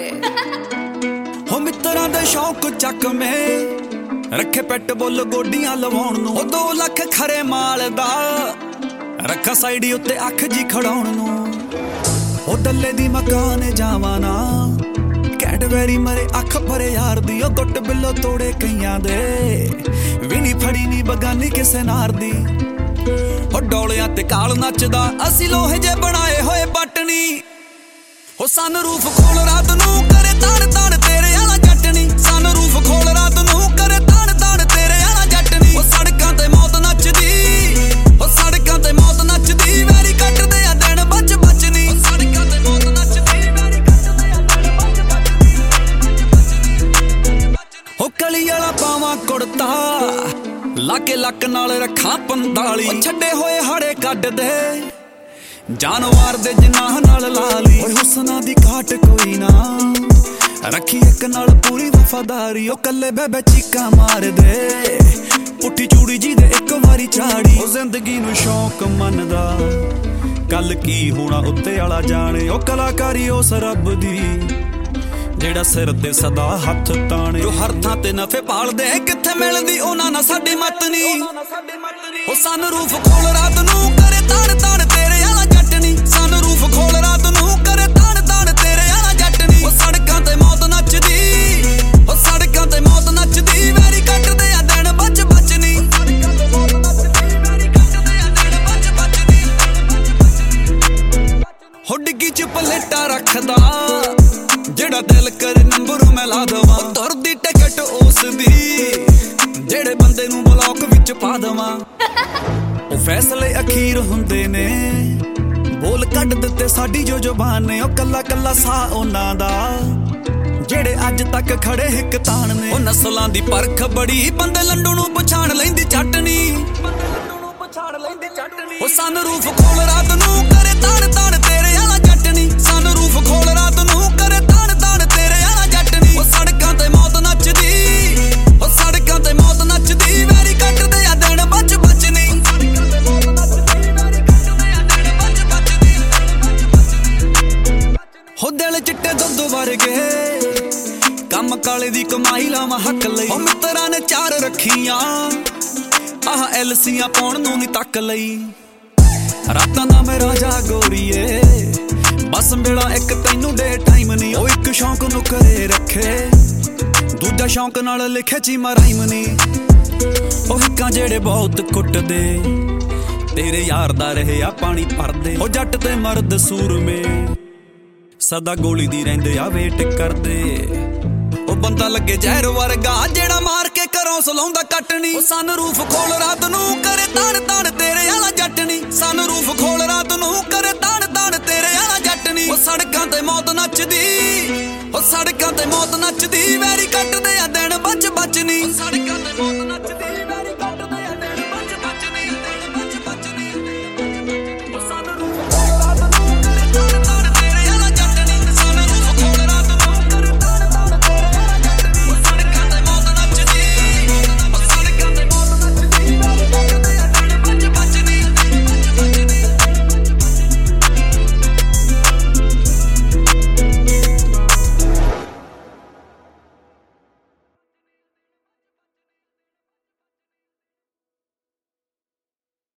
ਹੋ ਮਿੱਤਰਾਂ ਦੇ ਸ਼ੌਕ ਚੱਕਵੇਂ ਰੱਖੇ ਪੈਟ ਬੁੱਲ ਗੋਡੀਆਂ ਲਵਾਉਣ ਨੂੰ। ਉਹ 2 ਲੱਖ ਖਰੇ ਮਾਲ ਦਾ ਰੱਖਾ ਸਾਈਡੀ ਉੱਤੇ ਅੱਖ ਜੀ ਖੜਾਉਣ ਨੂੰ। ਉਹ ਡੱਲੇ ਦੀ ਮਕਾਨ ਜਾਵਾਂ ਨਾ ਕੈਡਬੈਰੀ ਮਰੇ ਅੱਖ ਭਰੇ ਯਾਰ ਦੀ। ਉਹ ਗੁੱਟ ਬਿੱਲੋ ਤੋੜੇ ਕਈਆਂ ਦੇ ਵੀ ਨੀ ਫੜੀ ਨੀ ਬਗਾਨੀ ਕਿਸੇ ਨਾਰ ਦੀ। ਉਹ ਡੋਲਿਆਂ ਤੇ ਕਾਲ ਨੱਚਦਾ ਅਸੀਂ ਲੋਹੇ ਜੇ ਬਣਾਏ ਹੋਏ ਬਟਨੀ। ਉਹ ਸਨ ਰੂਫ ਖੋਲ ਰਾਤ ਨੂੰ ਕਰੇ ਤਾਣ ਤਾਣ ਤੇਰੇ ਵਾਲਾ ਜੱਟਨੀ। ਸਨ ਰੂਫ ਖੋਲ ਰਾਤ ਨੂੰ ਕਰੇ ਤਾਣ ਤਾਣ ਤੇਰੇ ਵਾਲਾ ਜੱਟਨੀ। ਉਹ ਸੜਕਾਂ ਤੇ ਮੌਤ ਨੱਚਦੀ, ਉਹ ਸੜਕਾਂ ਤੇ ਮੌਤ ਨੱਚਦੀ। ਵੈਰੀ ਕੱਟਦੇ ਆ ਦਿਨ ਬਚ ਬਚਨੀ। ਉਹ ਸੜਕਾਂ ਤੇ ਮੌਤ ਨੱਚਦੀ, ਵੈਰੀ ਕੱਟਦੇ ਆ ਦਿਨ ਬਚ ਬਚਨੀ। ਉਹ ਕਲੀ ਵਾਲਾ ਪਾਵਾਂ ਕੁੜਤਾ ਲਾਕੇ ਲੱਕ ਨਾਲ ਰੱਖਾਂ 45। ਉਹ ਛੱਡੇ ਹੋਏ ਹਾੜੇ ਕੱਢਦੇ ਜਾਨਵਾਰ ਦੇ ਜਨਾਹ ਨਾਲ ਲਾ ਲਈ। ਓਏ ਹੁਸਨਾਂ ਦੀ ਘਾਟ ਕੋਈ ਨਾ ਰੱਖੀ ਇੱਕ ਨਾਲ ਪੂਰੀ ਵਫਾਦਾਰੀ। ਉਹ ਕੱਲੇ ਬੇਬੇ ਚੀਕਾਂ ਮਾਰਦੇ ਪੁੱਠੀ ਚੂੜੀ ਜੀ ਦੇ ਇੱਕ ਵਾਰੀ ਚਾੜੀ। ਉਹ ਜ਼ਿੰਦਗੀ ਨੂੰ ਸ਼ੌਕ ਮੰਨਦਾ ਕੱਲ ਕੀ ਹੋਣਾ ਉੱਤੇ ਵਾਲਾ ਜਾਣੇ। ਉਹ ਕਲਾਕਾਰੀ ਉਸ ਰੱਬ ਦੀ ਜਿਹੜਾ ਸਿਰ ਤੇ ਸਦਾ ਹੱਥ ਤਾਣੇ। ਜੋ ਹਰ ਥਾਂ ਤੇ ਨਫੇ ਪਾਲਦੇ ਕਿੱਥੇ ਮਿਲਦੀ ਉਹਨਾਂ ਨਾਲ ਸਾਡੀ ਮੱਤ ਨੀ। ਉਹ ਸਨ ਰੂਫ ਖੋਲ ਰਾਤ ਨੂੰ ਕਰੇ ਤਾਣ ਤਾਣ ਤੇਰੇ ਵਾਲਾ ਜੱਟਨੀ। ਸਨ ਰੂਫ ਖੋਲ ਰਾਤ ਨੂੰ ਕਰੇ ਤਾਣ ਤਾਣ ਤੇਰੇ ਵਾਲਾ ਜੱਟਨੀ। ਉਹ ਸੜਕਾਂ ਤੇ ਮੌਤ ਨੱਚਦੀ, ਉਹ ਸੜਕਾਂ ਤੇ ਮੌਤ ਨੱਚਦੀ। ਵੈਰੀ ਕੱਟਦੇ ਆ ਦਿਨ ਬਚ ਬਚਨੀ। ਹੋ ਡਿੱਗੀ ਚ ਪਲੇਟਾ ਰੱਖਦਾ ਜਿਹੜਾ ਦਿਲ ਕਰੇ ਨੰਬਰ ਮੈਂ ਲਾ ਦਵਾਂ। ਤੁਰਦੀ ਟਿਕਟ ਉਸ ਦੀ ਜਿਹੜੇ ਬੰਦੇ ਨੂੰ ਬਲੌਕ ਵਿੱਚ ਪਾ ਦਵਾਂ। ਉਹ ਫੈਸਲੇ ਅਖੀਰ ਹੁੰਦੇ ਨੇ ਬੋਲ ਕੱਢ ਦਿੱਤੇ ਸਾਡੀ ਜੋ ਜ਼ੁਬਾਨ ਨੇ। ਉਹ ਕੱਲਾ ਕੱਲਾ ਸਾਹ ਉਹਨਾਂ ਦਾ ਜਿਹੜੇ ਅੱਜ ਤੱਕ ਖੜੇ ਹਿੱਕ ਤਾਣ ਨੇ। ਉਹ ਨਸਲਾਂ ਦੀ ਪਰਖ ਬੜੀ ਬੰਦੇ ਲੰਡੂ ਨੂੰ ਪਛਾਣ ਲੈਂਦੀ ਚਟਨੀ। ਉਹ ਸਨ ਰੂਫ ਖੋਲ ਰਾਤ ਨੂੰ ਕਰੇ ਤਾਣ ਤਾਣ ਤੇਰੇ ਵਾਲਾ ਜੱਟਨੀ। ਸਨ ਰੂਫ ਖੋਲ ਰਾਤ ਨੂੰ ਕਰੇ ਤਾਣ ਤਾਣ ਤੇਰੇ ਵਾਲਾ ਜੱਟਨੀ। ਉਹ ਸੜਕਾਂ ਤੇ ਮੌਤ ਨੱਚਦੀ, ਉਹ ਸੜਕਾਂ ਤੇ ਮੌਤ ਨੱਚਦੀ। ਵੈਰੀ ਕੱਟਦੇ ਆ ਦਿਨ ਬਚ ਬਚਨੀ। ਹੋ ਦਿਲ ਚਿੱਟੇ ਦੁੱਧ ਵਰਗੇ ਕੰਮ ਕਾਲੇ ਦੀ ਕਮਾਈ ਲਾਵਾਂ ਹੱਕ ਲਈ। ਉਹ ਮਿੱਤਰਾਂ ਨੇ 4 ਰੱਖੀਆਂ ਆਹ ਐਲਸੀਆਂ ਪਾਉਣ ਨੂੰ ਨੀ ਤੱਕ ਲਈ। ਰਾਤਾਂ ਦਾ ਮੈਂ ਰਾਜਾ ਗੋਰੀਏ ਬਸ ਮੇਰਾ ਇੱਕ ਤੈਨੂੰ ਡੇ ਟਾਈਮ ਨੀ। ਉਹ ਇੱਕ ਸ਼ੌਂਕ ਨੂੰ ਕਰੇ ਰੱਖੇ ਦੂਜਾ ਸ਼ੌਂਕ ਨਾਲ ਲਿਖੇ ਚੀਮਾ ਰਾਈਮ ਨੀ। ਉਹ ਹਿੱਕਾਂ ਜਿਹੜੇ ਬਹੁਤ ਕੁੱਟਦੇ ਤੇਰੇ ਯਾਰ ਦਾ ਰਹੇ ਆ ਪਾਣੀ ਭਰਦੇ। ਉਹ ਜੱਟ ਤੇ ਮਰਦ ਸੂਰਮੇ ਸਦਾ ਗੋਲੀ ਦੀ ਰਹਿੰਦੇ ਆ ਵੇਟ ਕਰਦੇ। ਉਹ ਬੰਦਾ ਲੱਗੇ ਜ਼ਹਿਰ ਵਰਗਾ ਜਿਹੜਾ ਮਾਰ ਕੇ ਘਰੋਂ ਸਲਾਉਂਦਾ ਕੱਟਣੀ। ਉਹ ਸਨ ਰੂਫ ਖੋਲ ਰਾਤ ਨੂੰ ਕਰੇ ਤਾਣ ਤਾਣ ਤੇਰੇ ਵਾਲਾ ਜੱਟਨੀ। ਸਨ ਰੂਫ ਖੋਲ ਰਾਤ ਨੂੰ ਕਰੇ ਤਾਣ ਤਾਣ ਤੇਰੇ ਵਾਲਾ ਜੱਟਨੀ। ਉਹ ਸੜਕਾਂ ਤੇ ਮੌਤ ਨੱਚਦੀ, ਉਹ ਸੜਕਾਂ ਤੇ ਮੌਤ ਨੱਚਦੀ। ਵੈਰੀ ਕੱਟਦੇ ਆ ਦਿਨ ਬਚ